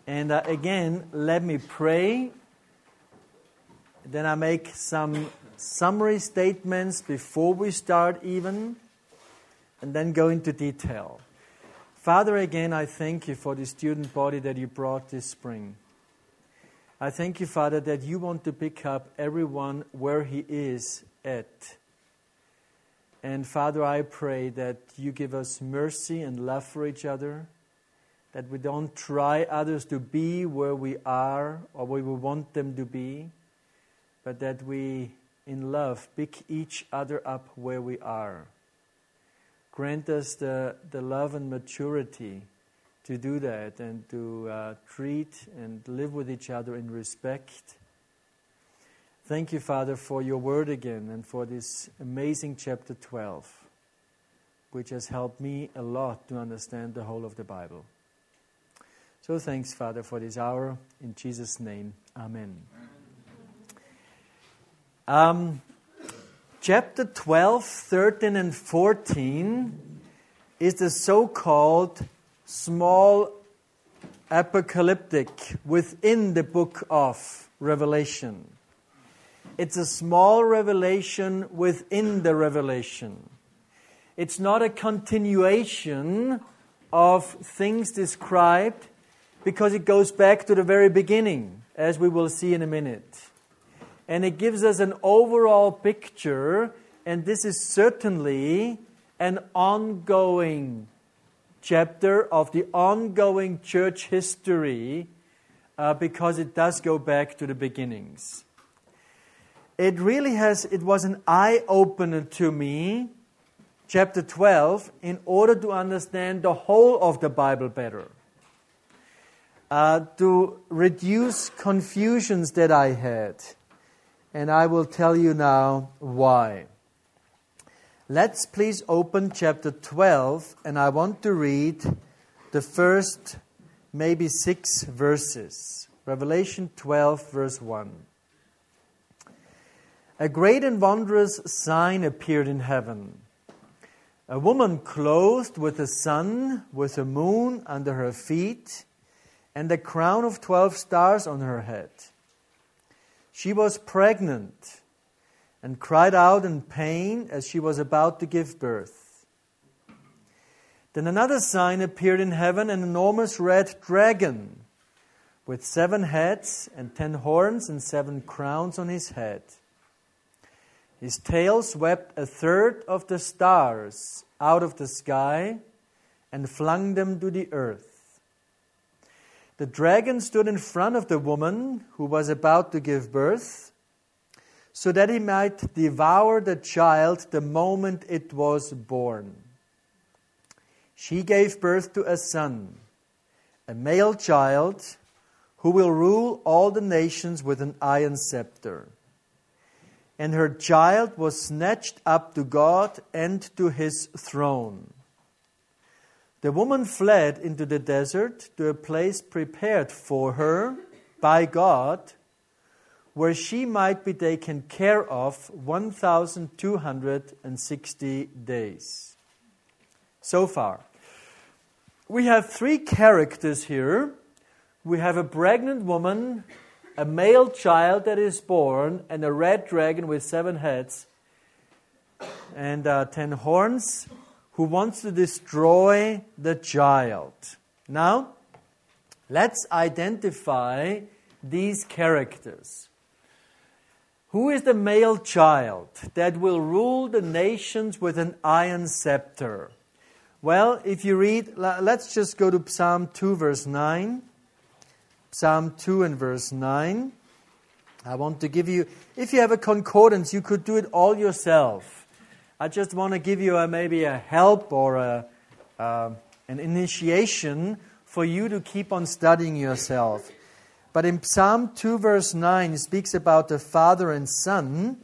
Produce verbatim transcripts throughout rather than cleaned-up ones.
And uh, again, let me pray. Then I make some summary statements before we start even, and then go into detail. Father, again, I thank you for the student body that you brought this spring. I thank you, Father, that you want to pick up everyone where he is at. And Father, I pray that you give us mercy and love for each other, that we don't try others to be where we are or where we want them to be, but that we, in love, pick each other up where we are. Grant us the, the love and maturity to do that and to uh, treat and live with each other in respect. Thank you, Father, for your word again and for this amazing chapter twelve, which has helped me a lot to understand the whole of the Bible. So thanks, Father, for this hour. In Jesus' name, amen. Um, chapter twelve, thirteen, and fourteen is the so-called small apocalyptic within the book of Revelation. It's a small revelation within the revelation. It's not a continuation of things described because it goes back to the very beginning, as we will see in a minute. And it gives us an overall picture, and this is certainly an ongoing chapter of the ongoing church history uh, because it does go back to the beginnings. It really has, it was an eye-opener to me, chapter twelve, in order to understand the whole of the Bible better. Uh, to reduce confusions that I had. And I will tell you now why. Let's please open chapter twelve, and I want to read the first maybe six verses. Revelation twelve, verse one. A great and wondrous sign appeared in heaven. A woman clothed with the sun, with the moon under her feet, and a crown of twelve stars on her head. She was pregnant and cried out in pain as she was about to give birth. Then another sign appeared in heaven, an enormous red dragon with seven heads and ten horns and seven crowns on his head. His tail swept a third of the stars out of the sky and flung them to the earth. The dragon stood in front of the woman who was about to give birth, so that he might devour the child the moment it was born. She gave birth to a son, a male child, who will rule all the nations with an iron scepter. And her child was snatched up to God and to his throne. The woman fled into the desert to a place prepared for her by God, where she might be taken care of one thousand two hundred sixty days. So far, we have three characters here. We have a pregnant woman, a male child that is born, and a red dragon with seven heads and uh, ten horns, who wants to destroy the child. Now, let's identify these characters. Who is the male child that will rule the nations with an iron scepter? Well, if you read, let's just go to Psalm two, verse nine. Psalm two and verse nine. I want to give you, if you have a concordance, you could do it all yourself. I just want to give you a, maybe a help or a, uh, an initiation for you to keep on studying yourself. But in Psalm two, verse nine, it speaks about the father and son.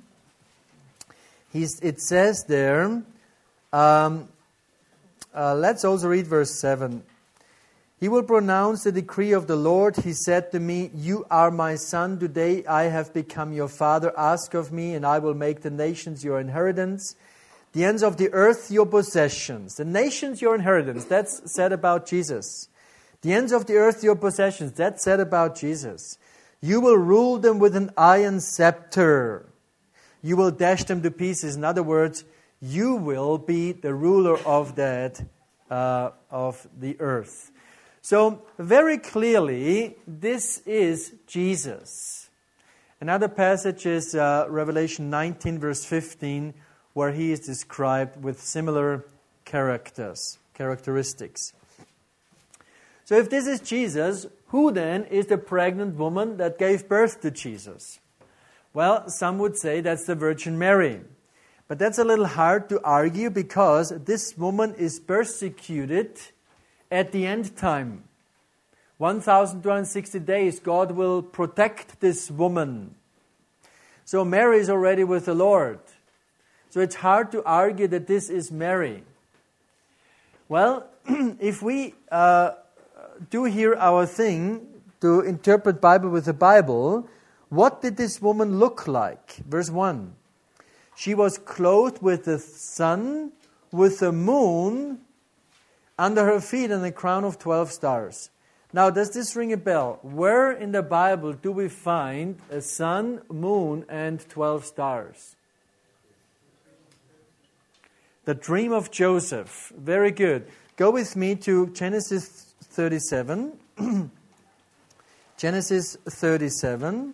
He's, it says there, um, uh, let's also read verse seven. He will pronounce the decree of the Lord. He said to me, "You are my son. Today I have become your father. Ask of me, and I will make the nations your inheritance, the ends of the earth your possessions." The nations your inheritance. That's said about Jesus. The ends of the earth your possessions. That's said about Jesus. You will rule them with an iron scepter. You will dash them to pieces. In other words, you will be the ruler of that, uh, of the earth. So, very clearly, this is Jesus. Another passage is uh, Revelation nineteen, verse fifteen, where he is described with similar characters, characteristics. So if this is Jesus, who then is the pregnant woman that gave birth to Jesus? Well, some would say that's the Virgin Mary. But that's a little hard to argue because this woman is persecuted at the end time. one thousand two hundred sixty days, God will protect this woman. So Mary is already with the Lord. So it's hard to argue that this is Mary. Well, if we uh, do here our thing to interpret Bible with the Bible, what did this woman look like? Verse one. She was clothed with the sun, with the moon under her feet and a crown of twelve stars. Now, does this ring a bell? Where in the Bible do we find a sun, moon, and twelve stars? The dream of Joseph. Very good. Go with me to Genesis thirty-seven. Genesis thirty-seven.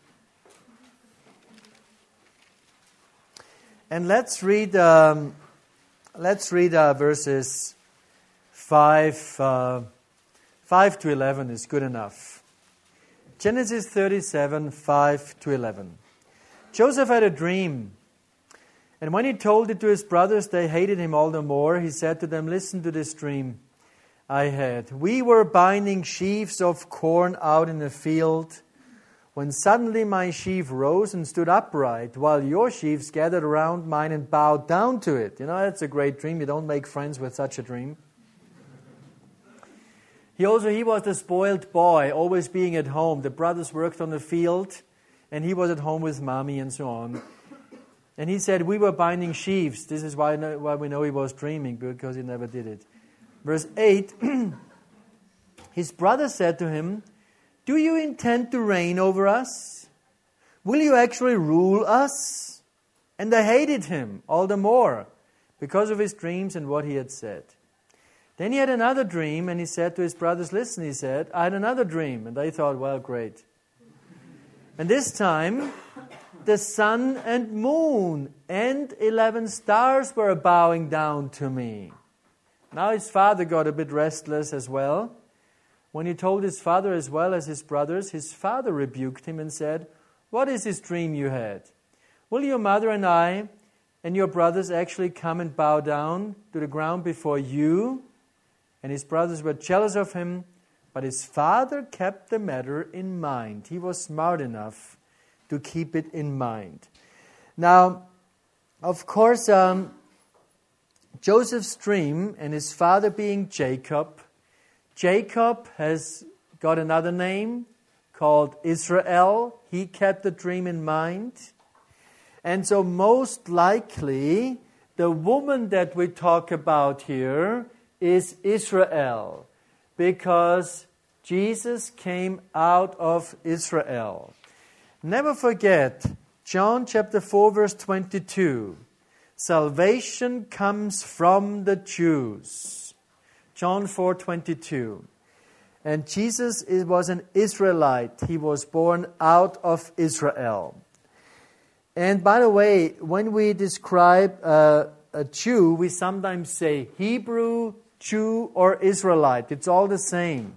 And let's read. Um, let's read uh, verses five. Uh, five to eleven is good enough. Genesis thirty-seven, five to eleven. Joseph had a dream. And when he told it to his brothers, they hated him all the more. He said to them, listen to this dream I had. We were binding sheaves of corn out in the field, when suddenly my sheaf rose and stood upright, while your sheaves gathered around mine and bowed down to it. You know, that's a great dream. You don't make friends with such a dream. He also, he was the spoiled boy, always being at home. The brothers worked on the field, and he was at home with mommy and so on. And he said, we were binding sheaves. This is why, why we know he was dreaming, because he never did it. Verse eight, his brother said to him, do you intend to reign over us? Will you actually rule us? And they hated him all the more because of his dreams and what he had said. Then he had another dream, and he said to his brothers, listen, he said, I had another dream. And they thought, well, great. And this time, the sun and moon and eleven stars were bowing down to me. Now his father got a bit restless as well. When he told his father as well as his brothers, his father rebuked him and said, what is this dream you had? Will your mother and I and your brothers actually come and bow down to the ground before you? And his brothers were jealous of him, but his father kept the matter in mind. He was smart enough to keep it in mind. Now, of course, um, Joseph's dream and his father being Jacob, Jacob has got another name called Israel. He kept the dream in mind. And so most likely, the woman that we talk about here is Israel, because Jesus came out of Israel. Never forget, John chapter four, verse twenty-two. Salvation comes from the Jews. John four, twenty-two. And Jesus was an Israelite. He was born out of Israel. And by the way, when we describe uh, a Jew, we sometimes say Hebrew, Jew, or Israelite. It's all the same.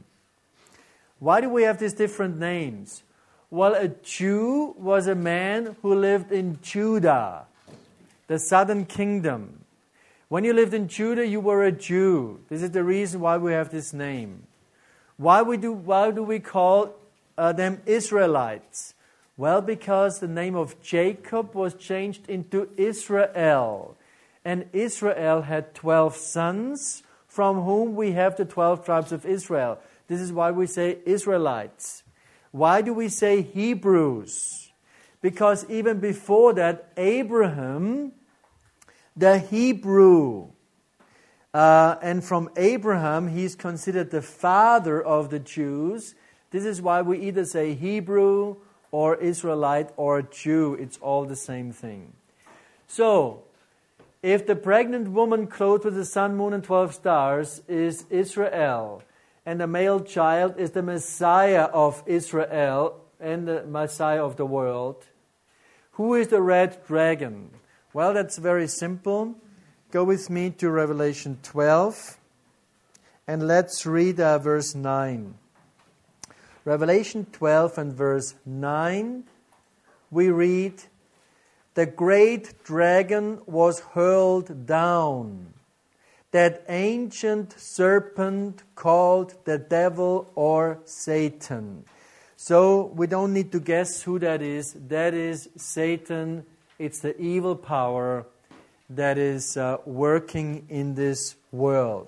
Why do we have these different names? Well, a Jew was a man who lived in Judah, the southern kingdom. When you lived in Judah, you were a Jew. This is the reason why we have this name. Why we do, why do we call uh, them Israelites? Well, because the name of Jacob was changed into Israel. And Israel had twelve sons, from whom we have the twelve tribes of Israel. This is why we say Israelites. Why do we say Hebrews? Because even before that, Abraham, the Hebrew, Uh, and from Abraham, he's considered the father of the Jews. This is why we either say Hebrew or Israelite or Jew. It's all the same thing. So, if the pregnant woman clothed with the sun, moon, and twelve stars is Israel, and the male child is the Messiah of Israel and the Messiah of the world, who is the red dragon? Well, that's very simple. Go with me to Revelation twelve, and let's read uh, verse nine. Revelation twelve and verse nine, we read, "The great dragon was hurled down, that ancient serpent called the devil or Satan." So we don't need to guess who that is. That is Satan. It's the evil power that is uh, working in this world.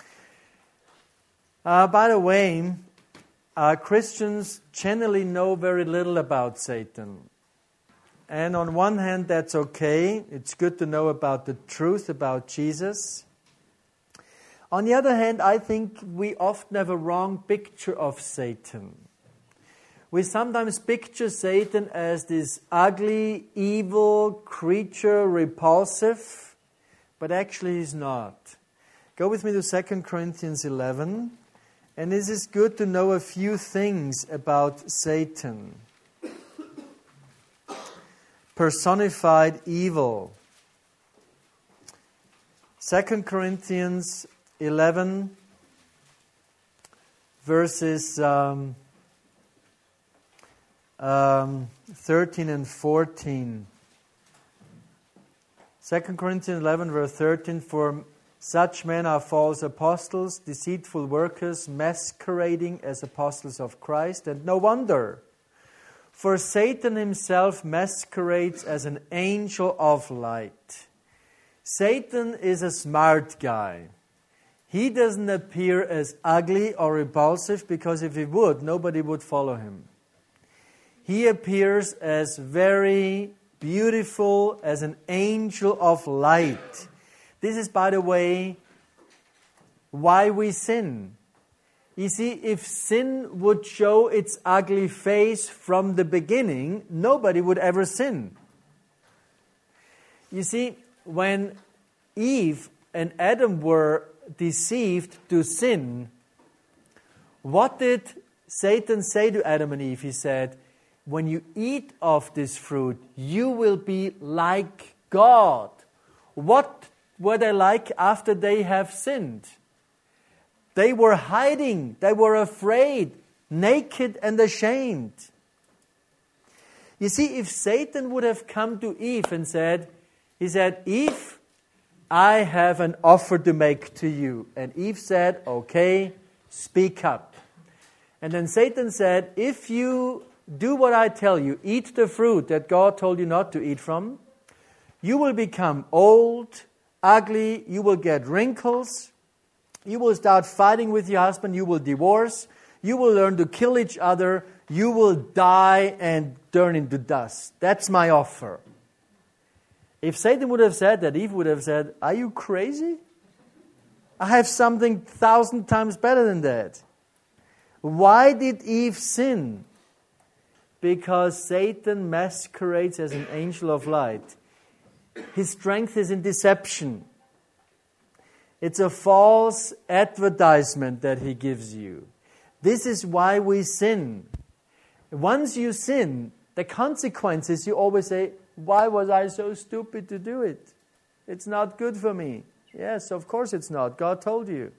Uh, by the way, uh, Christians generally know very little about Satan. And on one hand, that's okay. It's good to know about the truth about Jesus. On the other hand, I think we often have a wrong picture of Satan. We sometimes picture Satan as this ugly, evil creature, repulsive, but actually he's not. Go with me to Second Corinthians eleven, and this is good to know a few things about Satan. Personified evil. Second Corinthians eleven, verses um, um, thirteen and fourteen. Second Corinthians eleven, verse thirteen, "For such men are false apostles, deceitful workers, masquerading as apostles of Christ, and no wonder. For Satan himself masquerades as an angel of light." Satan is a smart guy. He doesn't appear as ugly or repulsive, because if he would, nobody would follow him. He appears as very beautiful, as an angel of light. This is, by the way, why we sin. You see, if sin would show its ugly face from the beginning, nobody would ever sin. You see, when Eve and Adam were deceived to sin, what did Satan say to Adam and Eve? He said, "When you eat of this fruit, you will be like God." What were they like after they have sinned? They were hiding. They were afraid, naked and ashamed. You see, if Satan would have come to Eve and said, he said, "Eve, I have an offer to make to you." And Eve said, "Okay, speak up." And then Satan said, "If you do what I tell you, eat the fruit that God told you not to eat from, you will become old, ugly, you will get wrinkles, you will start fighting with your husband, you will divorce, you will learn to kill each other, you will die and turn into dust. That's my offer." If Satan would have said that, Eve would have said, "Are you crazy? I have something thousand times better than that." Why did Eve sin? Because Satan masquerades as an angel of light. His strength is in deception. It's a false advertisement that he gives you. This is why we sin. Once you sin, the consequences, you always say, "Why was I so stupid to do it? It's not good for me." Yes, of course it's not. God told you.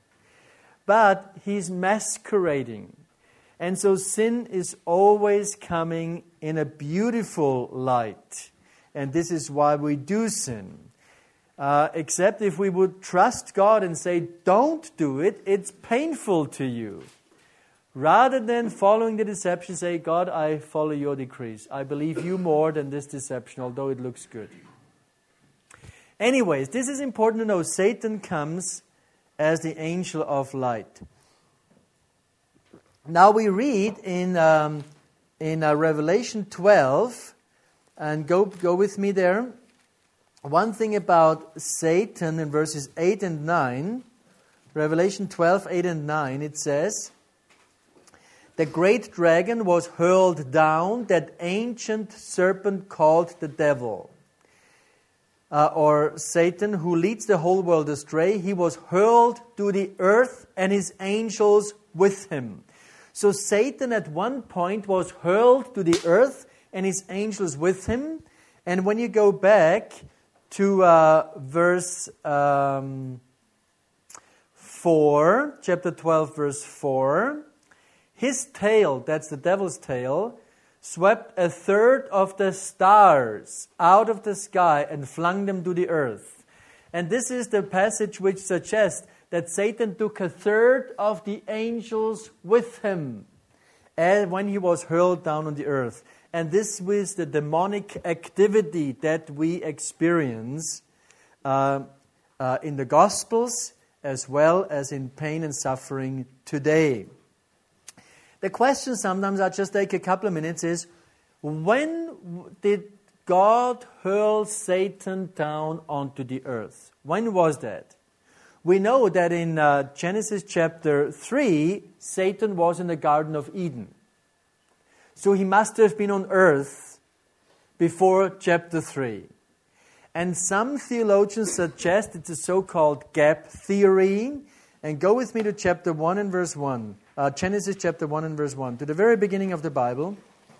But he's masquerading. And so sin is always coming in a beautiful light. And this is why we do sin. Uh, except if we would trust God and say, "Don't do it, it's painful to you." Rather than following the deception, say, "God, I follow your decrees. I believe you more than this deception, although it looks good." Anyways, this is important to know. Satan comes as the angel of light. Now we read in um, in uh, Revelation twelve, and go go with me there. one thing about Satan in verses eight and nine, Revelation twelve, eight and nine, it says, the great dragon was hurled down, that ancient serpent called the devil, uh, or Satan, who leads the whole world astray. He was hurled to the earth and his angels with him. So Satan at one point was hurled to the earth and his angels with him. And when you go back to uh, verse um, four, chapter twelve, verse four, his tail, that's the devil's tail, swept a third of the stars out of the sky and flung them to the earth. And this is the passage which suggests that Satan took a third of the angels with him and when he was hurled down on the earth. And this was the demonic activity that we experience uh, uh, in the Gospels as well as in pain and suffering today. The question sometimes, I just take a couple of minutes, is when did God hurl Satan down onto the earth? When was that? We know that in uh, Genesis chapter three, Satan was in the Garden of Eden. So he must have been on earth before chapter three. And some theologians suggest it's a so-called gap theory. And go with me to chapter one and verse one. Uh, Genesis chapter one and verse one. To the very beginning of the Bible.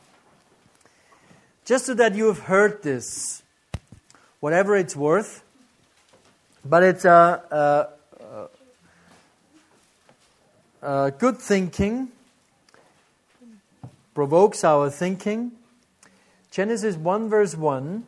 Just so that you have heard this. Whatever it's worth. But it's a, a, a, a good thinking. Provokes our thinking. Genesis one verse one.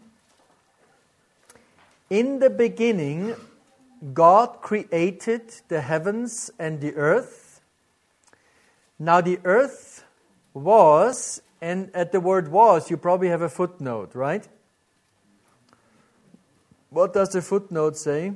In the beginning, God created the heavens and the earth. Now the earth was, and at the word was, you probably have a footnote, right? What does the footnote say?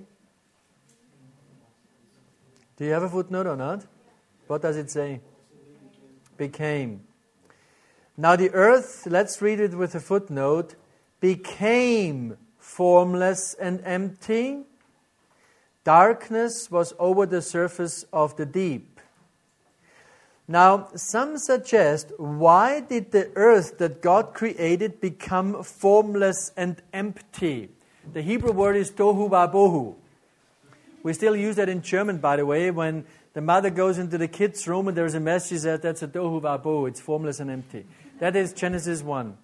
Do you have a footnote or not? What does it say? Became. Now the earth, let's read it with a footnote, became formless and empty. Darkness was over the surface of the deep. Now, some suggest, why did the earth that God created become formless and empty? The Hebrew word is tohu vabohu. We still use that in German, by the way. When the mother goes into the kids' room and there's a mess, she says, that's a tohu vabohu. It's formless and empty. That is Genesis one.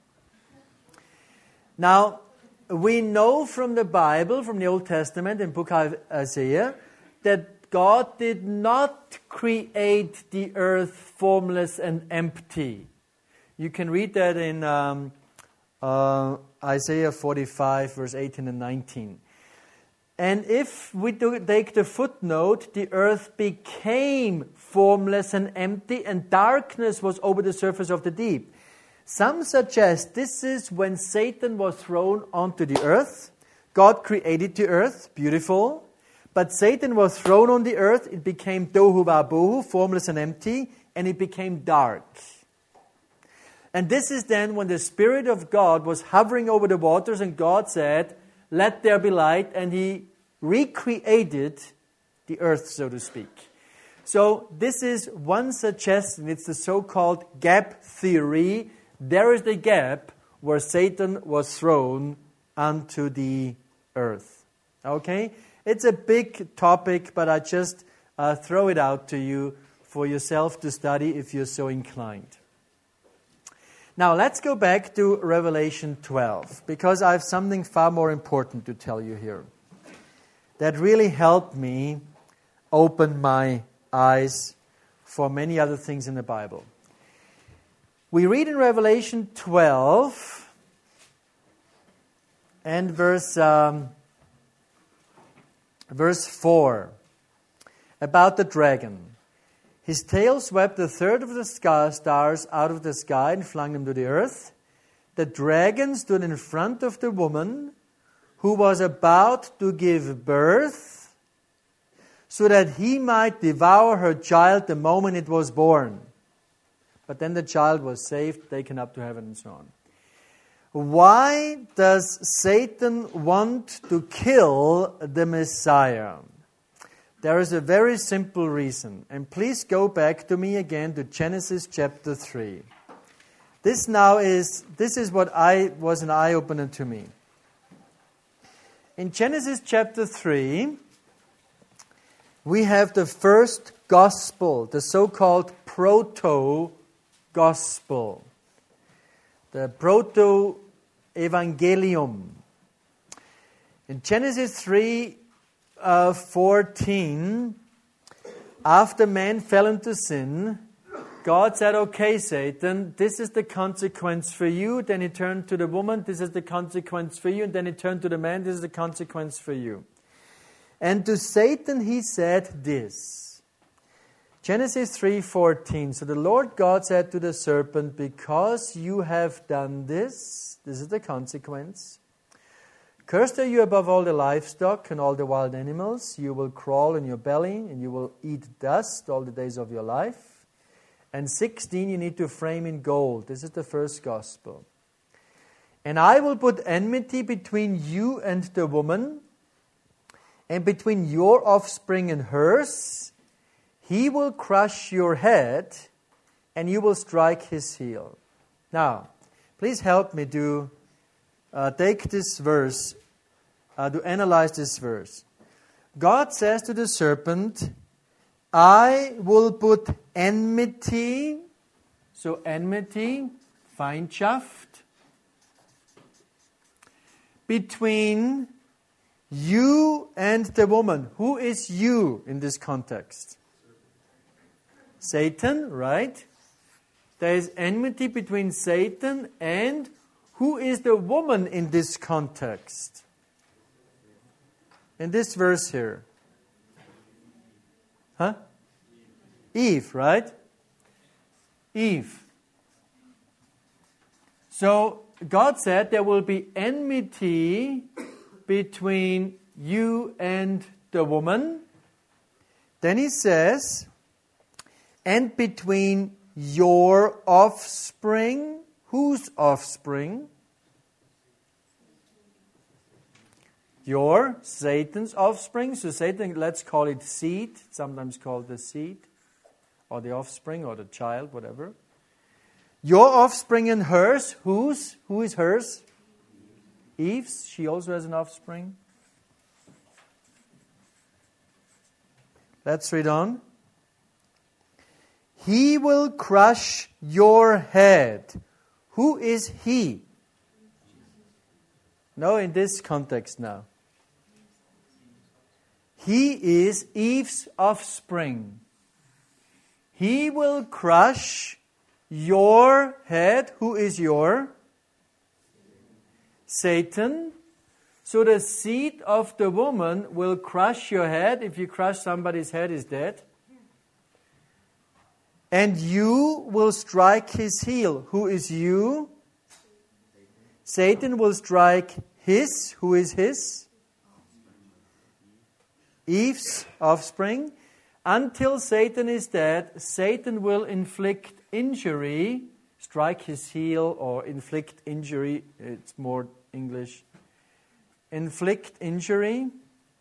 Now, we know from the Bible, from the Old Testament, in book of Isaiah, that God did not create the earth formless and empty. You can read that in um, uh, Isaiah forty-five, verse eighteen and nineteen. And if we do take the footnote, the earth became formless and empty, and darkness was over the surface of the deep. Some suggest this is when Satan was thrown onto the earth. God created the earth, beautiful. But Satan was thrown on the earth, it became tohu vabohu, formless and empty, and it became dark. And this is then when the Spirit of God was hovering over the waters, and God said, let there be light, and He recreated the earth, so to speak. So this is one suggestion, it's the so-called gap theory. There is the gap where Satan was thrown onto the earth. Okay? It's a big topic, but I just uh, throw it out to you for yourself to study if you're so inclined. Now, let's go back to Revelation twelve, because I have something far more important to tell you here that really helped me open my eyes for many other things in the Bible. We read in Revelation twelve and verse, um, verse four about the dragon. His tail swept a third of the stars out of the sky and flung them to the earth. The dragon stood in front of the woman who was about to give birth, so that he might devour her child the moment it was born. But then the child was saved, taken up to heaven, and so on. Why does Satan want to kill the Messiah? There is a very simple reason. And please go back to me again to Genesis chapter three. This now is, this is what I was an eye-opener to me. In Genesis chapter three, we have the first gospel, the so-called proto-gospel. The proto-evangelium. In Genesis three fourteen, after man fell into sin, God said, okay, Satan, this is the consequence for you. Then he turned to the woman, this is the consequence for you. And then he turned to the man, this is the consequence for you. And to Satan he said this. Genesis three fourteen. So the Lord God said to the serpent, because you have done this, this is the consequence. Cursed are you above all the livestock and all the wild animals. You will crawl in your belly and you will eat dust all the days of your life. And sixteen, you need to frame in gold. This is the first gospel. And I will put enmity between you and the woman, and between your offspring and hers. He will crush your head, and you will strike his heel. Now, please help me to uh, take this verse, uh, to analyze this verse. God says to the serpent, I will put enmity, so enmity, Feindschaft, between you and the woman. Who is you in this context? Satan, right? There is enmity between Satan and who is the woman in this context? In this verse here. Huh? Eve, right? Eve. So God said there will be enmity between you and the woman. Then he says, and between your offspring. Whose offspring? Your, Satan's offspring. So Satan, let's call it seed, sometimes called the seed, or the offspring, or the child, whatever. Your offspring and hers. Whose? Who is hers? Eve's. She also has an offspring. Let's read on. He will crush your head. Who is he? No, in this context now. He is Eve's offspring. He will crush your head. Who is your? Satan. So the seed of the woman will crush your head. If you crush somebody's head, is dead. And you will strike his heel. Who is you? Satan will strike his. Who is his? Eve's offspring. Until Satan is dead, Satan will inflict injury, strike his heel, or inflict injury. It's more English. Inflict injury.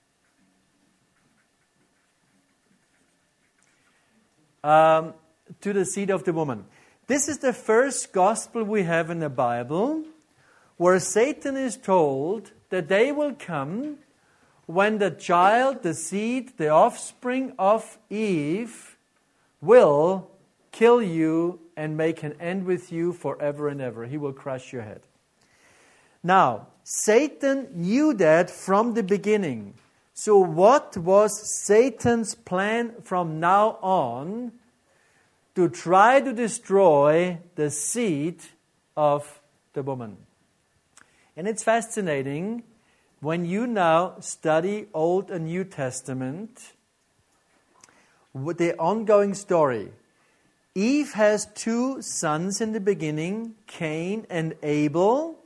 Um, to the seed of the woman. This is the first gospel we have in the Bible where Satan is told the day will come when the child, the seed, the offspring of Eve will kill you and make an end with you forever and ever. He will crush your head. Now, Satan knew that from the beginning. So what was Satan's plan from now on? To try to destroy the seed of the woman. And it's fascinating when you now study Old and New Testament, with the ongoing story. Eve has two sons in the beginning, Cain and Abel.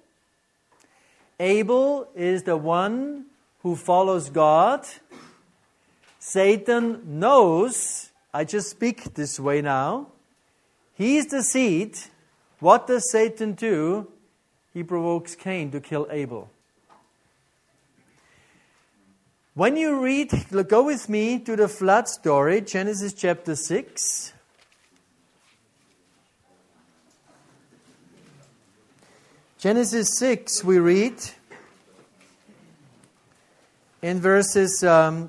Abel is the one who follows God. Satan knows, I just speak this way now, he's the seed. What does Satan do? he provokes Cain to kill Abel. When you read, go with me to the flood story, Genesis chapter six. Genesis six, we read in verses um,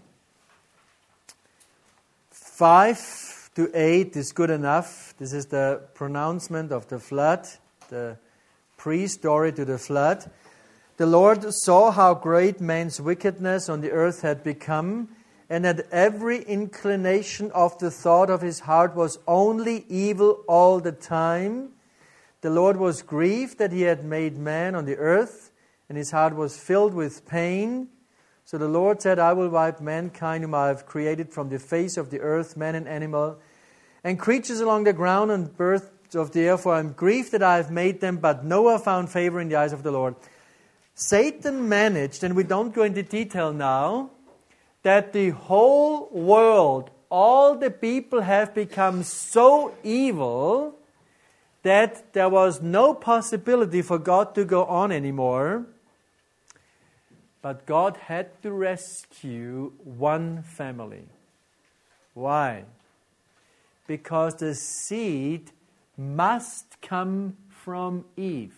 five to eight is good enough. This is the pronouncement of the flood, the pre-story to the flood. The Lord saw how great man's wickedness on the earth had become, and that every inclination of the thought of his heart was only evil all the time. The Lord was grieved that he had made man on the earth, and his heart was filled with pain. So the Lord said, I will wipe mankind whom I have created from the face of the earth, man and animal, and creatures along the ground and birds of the air, for I am grieved that I have made them. But Noah found favor in the eyes of the Lord. Satan managed, and we don't go into detail now, that the whole world, all the people have become so evil that there was no possibility for God to go on anymore. But God had to rescue one family. Why? Because the seed must come from Eve.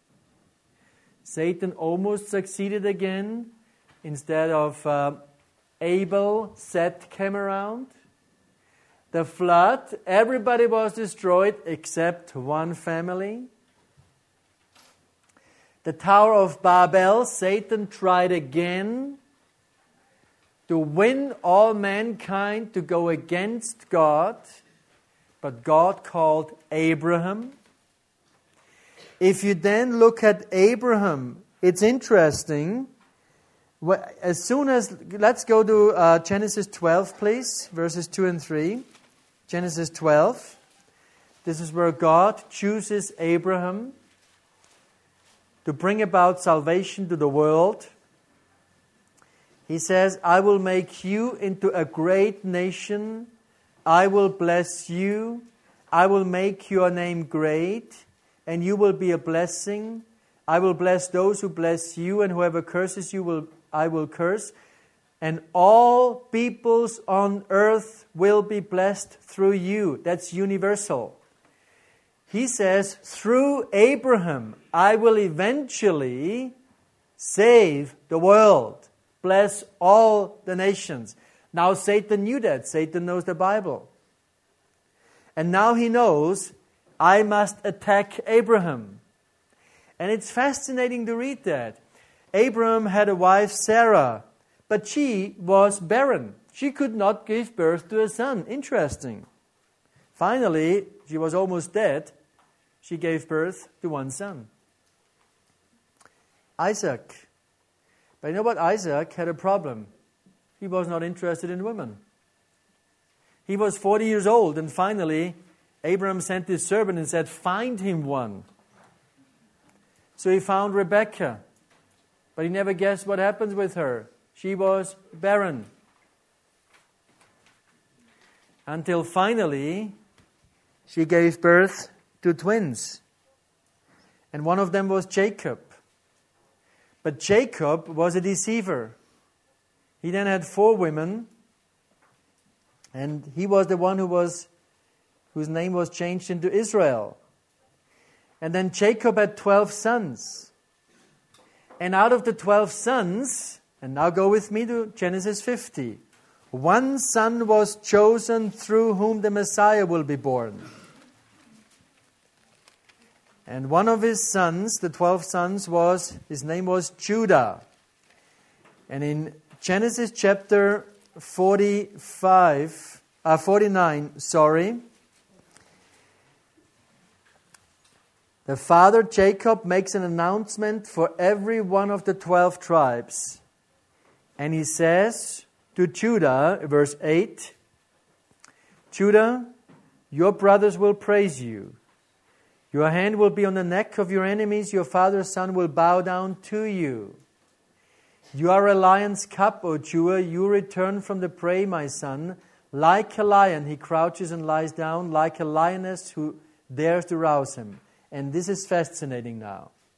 Satan almost succeeded again. Instead of uh, Abel, Seth came around. The flood, everybody was destroyed except one family. The Tower of Babel, Satan tried again to win all mankind to go against God, but God called Abraham. If you then look at Abraham, it's interesting. As soon as, let's go to uh, Genesis twelve, please, verses two and three. Genesis twelve. This is where God chooses Abraham to bring about salvation to the world. He says, I will make you into a great nation. I will bless you. I will make your name great, and you will be a blessing. I will bless those who bless you, and whoever curses you, will I will curse. And all peoples on earth will be blessed through you. That's universal. He says, through Abraham, I will eventually save the world, bless all the nations. Now Satan knew that. Satan knows the Bible. And now he knows, I must attack Abraham. And it's fascinating to read that. Abraham had a wife, Sarah, but she was barren. She could not give birth to a son. Interesting. Finally, she was almost dead. She gave birth to one son, Isaac. But you know what? Isaac had a problem. He was not interested in women. He was forty years old, and finally, Abraham sent his servant and said, find him one. So he found Rebekah. But he never guessed what happens with her. She was barren. Until finally, she gave birth to twins. And one of them was Jacob. But Jacob was a deceiver. He then had four women. And he was the one who was, whose name was changed into Israel. And then Jacob had twelve sons. And out of the twelve sons, and now go with me to Genesis fifty, one son was chosen through whom the Messiah will be born. And one of his sons, the twelve sons, was, his name was Judah. And in Genesis chapter forty-five, uh, forty-nine, sorry, the father Jacob makes an announcement for every one of the twelve tribes. And he says to Judah, verse eight, Judah, your brothers will praise you. Your hand will be on the neck of your enemies. Your father's son will bow down to you. You are a lion's cub, O Judah. You return from the prey, my son. Like a lion, he crouches and lies down, like a lioness who dares to rouse him. And this is fascinating now.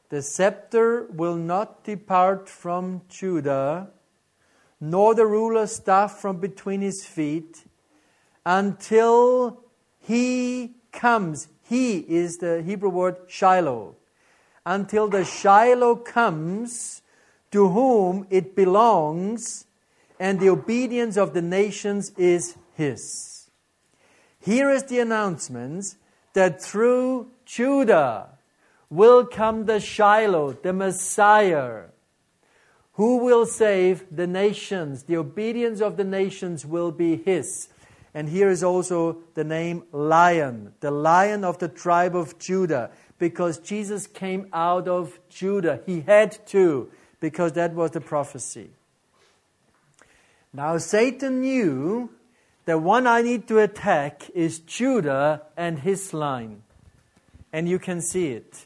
the scepter will not depart from Judah, nor the ruler's staff from between his feet, until he comes. He is the Hebrew word Shiloh. Until the Shiloh comes, to whom it belongs, and the obedience of the nations is his. Here is the announcement that through Judah will come the Shiloh, the Messiah, who will save the nations. The obedience of the nations will be his. And here is also the name Lion, the Lion of the tribe of Judah, because Jesus came out of Judah. He had to, because that was the prophecy. Now Satan knew the one I need to attack is Judah and his line. And you can see it.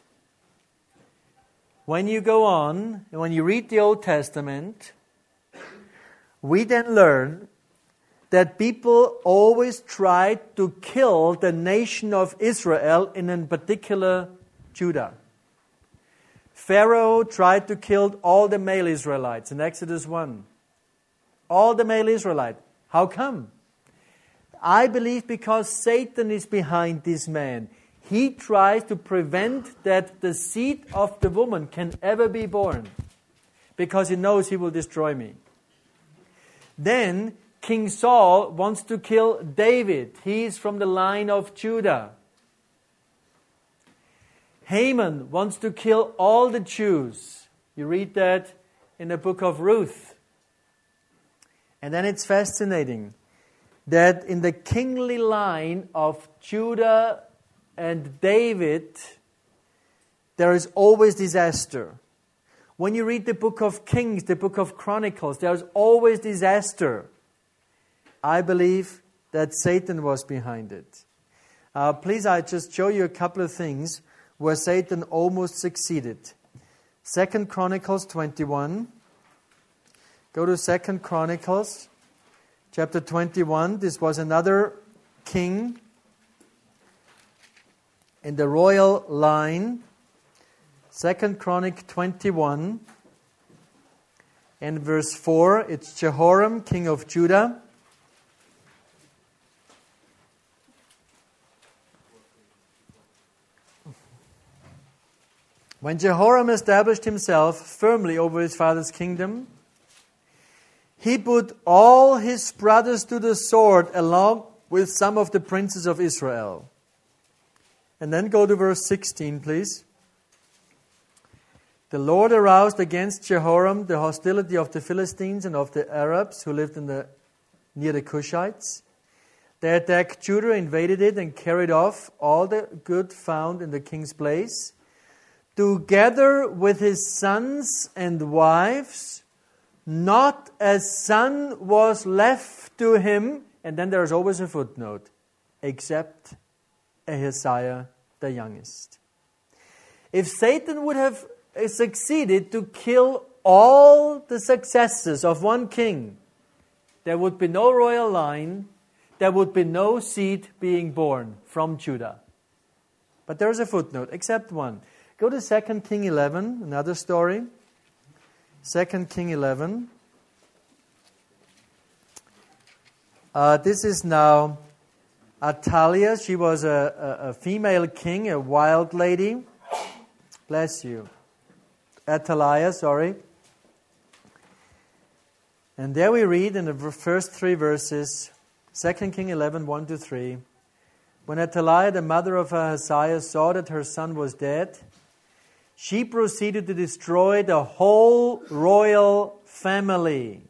When you go on, and when you read the Old Testament, we then learn that people always tried to kill the nation of Israel, in a particular Judah. Pharaoh tried to kill all the male Israelites in Exodus one. All the male Israelites. How come? I believe because Satan is behind this man. He tries to prevent that the seed of the woman can ever be born, because he knows he will destroy me. Then King Saul wants to kill David. He is from the line of Judah. Haman wants to kill all the Jews. You read that in the book of Ruth. And then it's fascinating that in the kingly line of Judah and David, there is always disaster. When you read the book of Kings, the book of Chronicles, there is always disaster. I believe that Satan was behind it. Uh, please, I just show you a couple of things where Satan almost succeeded. Second Chronicles twenty-one. Go to Second Chronicles, chapter twenty-one. This was another king in the royal line. Second Chronic twenty-one. And verse four, it's Jehoram, king of Judah. When Jehoram established himself firmly over his father's kingdom, he put all his brothers to the sword along with some of the princes of Israel. And then go to verse sixteen, please. The Lord aroused against Jehoram the hostility of the Philistines and of the Arabs who lived in the, near the Cushites. They attacked Judah, invaded it, and carried off all the good found in the king's place, together with his sons and wives. Not a son was left to him, and then there is always a footnote, except Ahaziah the youngest. If Satan would have succeeded to kill all the successors of one king, there would be no royal line, there would be no seed being born from Judah. But there is a footnote, except one. Go to Second Kings eleven, another story. Second Kings eleven. Uh, this is now Athaliah. She was a, a, a female king, a wild lady. Bless you. Athaliah, sorry. And there we read in the first three verses, Second Kings eleven, one to three. When Athaliah, the mother of Ahaziah, saw that her son was dead, she proceeded to destroy the whole royal family.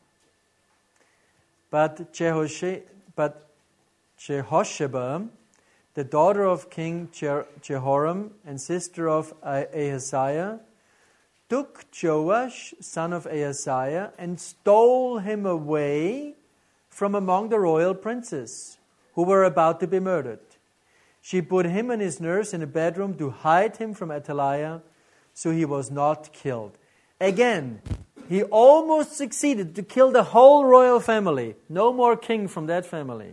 But, Jehosh- but Jehosheba, the daughter of King Je- Jehoram and sister of Ahaziah, took Joash, son of Ahaziah, and stole him away from among the royal princes who were about to be murdered. She put him and his nurse in a bedroom to hide him from Athaliah, so he was not killed. Again, he almost succeeded to kill the whole royal family. No more king from that family.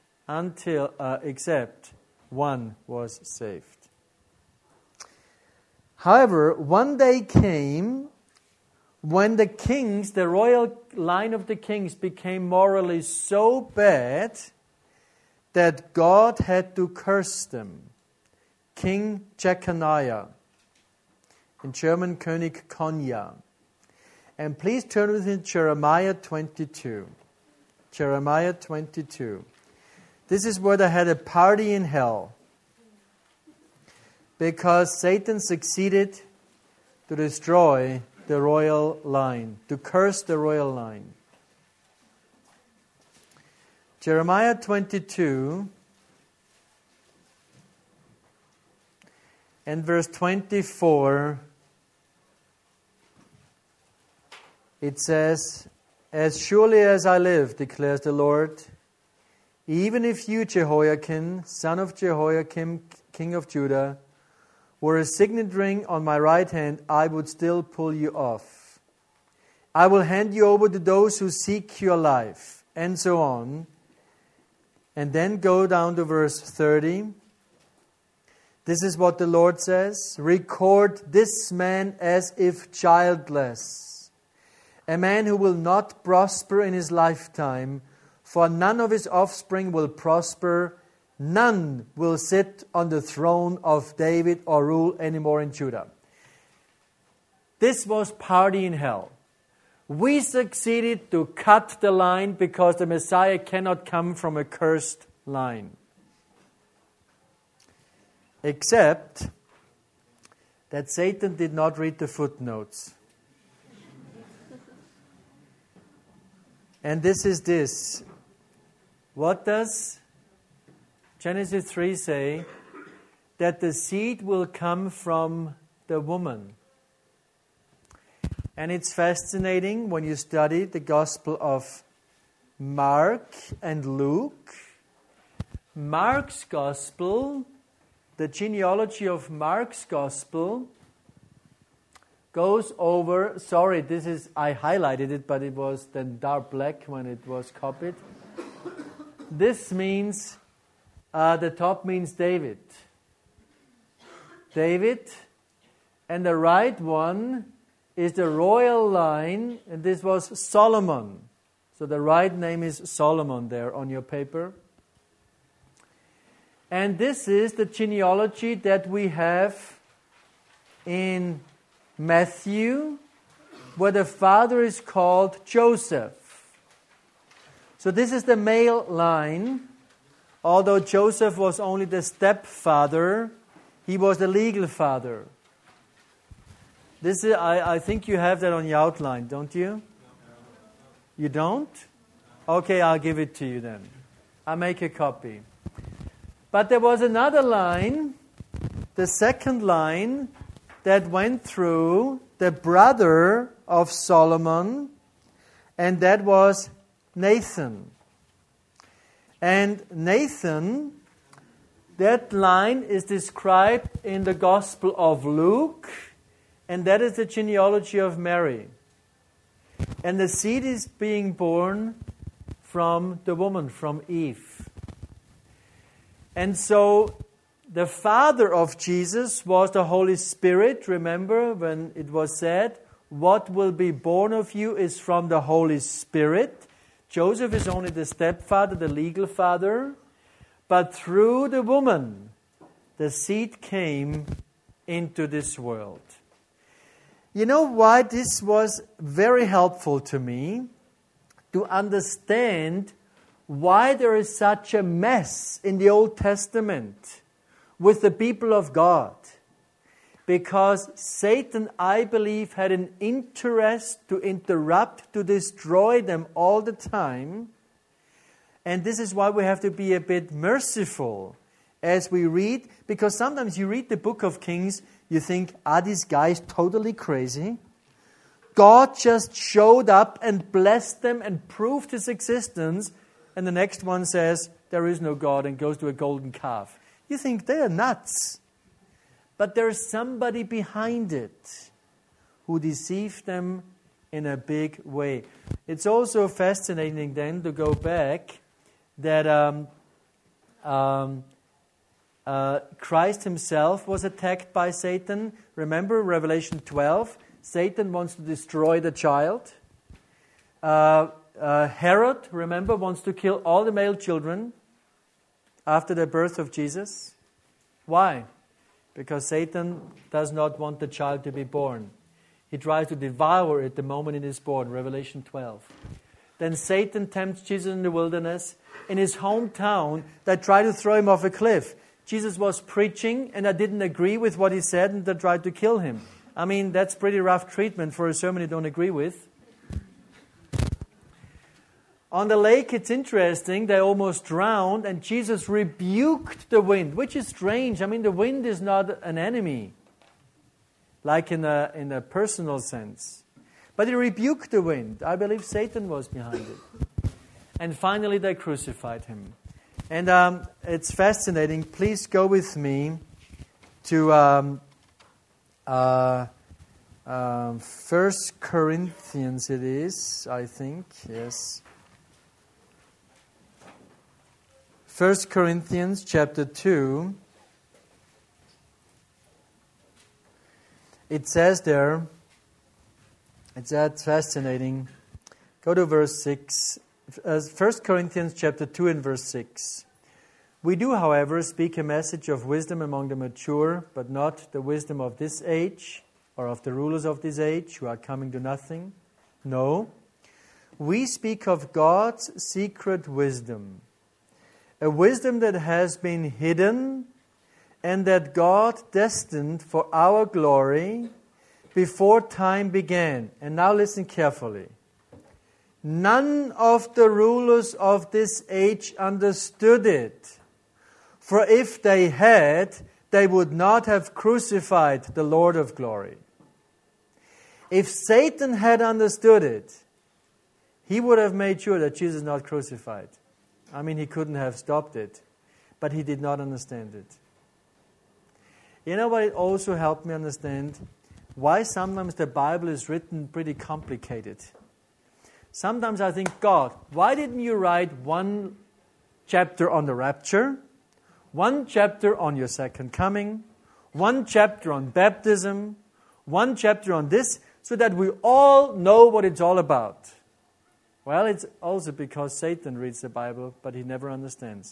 Until, uh, except one was saved. However, one day came when the kings, the royal line of the kings, became morally so bad that God had to curse them. King Jeconiah, in German König Konja. And please turn with me to Jeremiah twenty-two. Jeremiah twenty-two. This is where they had a party in hell, because Satan succeeded to destroy the royal line, to curse the royal line. Jeremiah twenty-two and verse twenty-four, it says, "As surely as I live, declares the Lord, even if you, Jehoiakim, son of Jehoiakim, king of Judah, were a signet ring on my right hand, I would still pull you off. I will hand you over to those who seek your life," and so on. And then go down to verse thirty. This is what the Lord says: "Record this man as if childless, a man who will not prosper in his lifetime, for none of his offspring will prosper. None will sit on the throne of David or rule anymore in Judah." This was party in hell. We succeeded to cut the line because the Messiah cannot come from a cursed line. Except that Satan did not read the footnotes. And this is this. What does Genesis three say? That the seed will come from the woman. And it's fascinating when you study the Gospel of Mark and Luke. Mark's Gospel, the genealogy of Mark's Gospel, goes over, sorry, this is, I highlighted it, but it was then dark black when it was copied. This means, uh, the top means David. David, and the right one is the royal line, and this was Solomon. So the right name is Solomon there on your paper. And this is the genealogy that we have in Matthew, where the father is called Joseph. So this is the male line. Although Joseph was only the stepfather, he was the legal father. This is, I, I think you have that on your outline, don't you? You don't? Okay, I'll give it to you then. I'll make a copy. But there was another line, the second line, that went through the brother of Solomon, and that was Nathan. And Nathan, that line is described in the Gospel of Luke, and that is the genealogy of Mary. And the seed is being born from the woman, from Eve. And so the father of Jesus was the Holy Spirit. Remember when it was said, "What will be born of you is from the Holy Spirit." Joseph is only the stepfather, the legal father. But through the woman, the seed came into this world. You know why this was very helpful to me? To understand why there is such a mess in the Old Testament with the people of God. Because Satan, I believe, had an interest to interrupt, to destroy them all the time. And this is why we have to be a bit merciful as we read. Because sometimes you read the book of Kings, you think, are these guys totally crazy? God just showed up and blessed them and proved His existence. And the next one says, there is no God, and goes to a golden calf. You think they're nuts. But there's somebody behind it who deceived them in a big way. It's also fascinating then to go back that um, um, Uh, Christ himself was attacked by Satan. Remember Revelation twelve? Satan wants to destroy the child. Uh, uh, Herod, remember, wants to kill all the male children after the birth of Jesus. Why? Because Satan does not want the child to be born. He tries to devour it the moment it is born, Revelation twelve. Then Satan tempts Jesus in the wilderness. In his hometown, they try to throw him off a cliff. Jesus was preaching, and I didn't agree with what he said, and they tried to kill him. I mean, that's pretty rough treatment for a sermon you don't agree with. On the lake, it's interesting, they almost drowned, and Jesus rebuked the wind, which is strange. I mean, the wind is not an enemy, like in a, in a personal sense. But he rebuked the wind. I believe Satan was behind it. And finally, they crucified him. And um, it's fascinating. Please go with me to um, uh, um, First Corinthians, it is, I think, yes. First Corinthians chapter two. It says there, it's that fascinating. Go to verse six. Uh, First Corinthians chapter two and verse six. We do, however, speak a message of wisdom among the mature, but not the wisdom of this age, or of the rulers of this age, who are coming to nothing. No. We speak of God's secret wisdom, a wisdom that has been hidden and that God destined for our glory before time began. And now listen carefully. None of the rulers of this age understood it. For if they had, they would not have crucified the Lord of glory. If Satan had understood it, he would have made sure that Jesus is not crucified. I mean, he couldn't have stopped it, but he did not understand it. You know what? It also helped me understand why sometimes the Bible is written pretty complicated. Sometimes I think, God, why didn't you write one chapter on the rapture, one chapter on your second coming, one chapter on baptism, one chapter on this, so that we all know what it's all about? Well, it's also because Satan reads the Bible, but he never understands.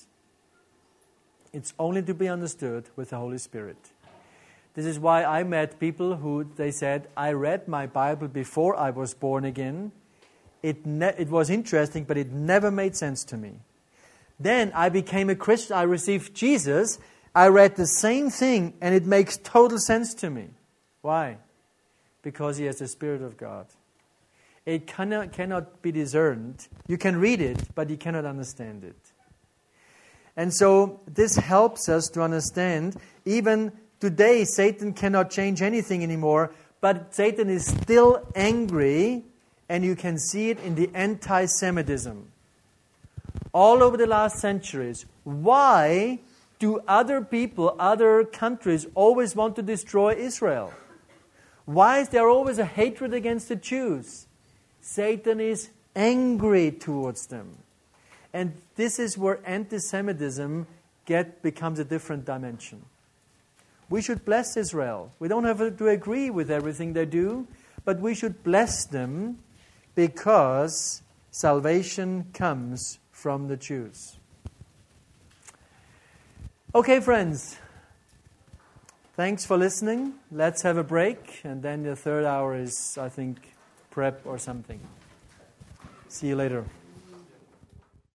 It's only to be understood with the Holy Spirit. This is why I met people who, they said, I read my Bible before I was born again. It, ne- it was interesting, but it never made sense to me. Then I became a Christian. I received Jesus. I read the same thing, and it makes total sense to me. Why? Because he has the Spirit of God. It cannot, cannot be discerned. You can read it, but you cannot understand it. And so this helps us to understand, even today, Satan cannot change anything anymore, but Satan is still angry, and you can see it in the anti-Semitism. All over the last centuries, why do other people, other countries always want to destroy Israel? Why is there always a hatred against the Jews? Satan is angry towards them. And this is where anti-Semitism get, becomes a different dimension. We should bless Israel. We don't have to agree with everything they do, but we should bless them because salvation comes from the Jews. Okay, friends. Thanks for listening. Let's have a break, and then the third hour is, I think, prep or something. See you later.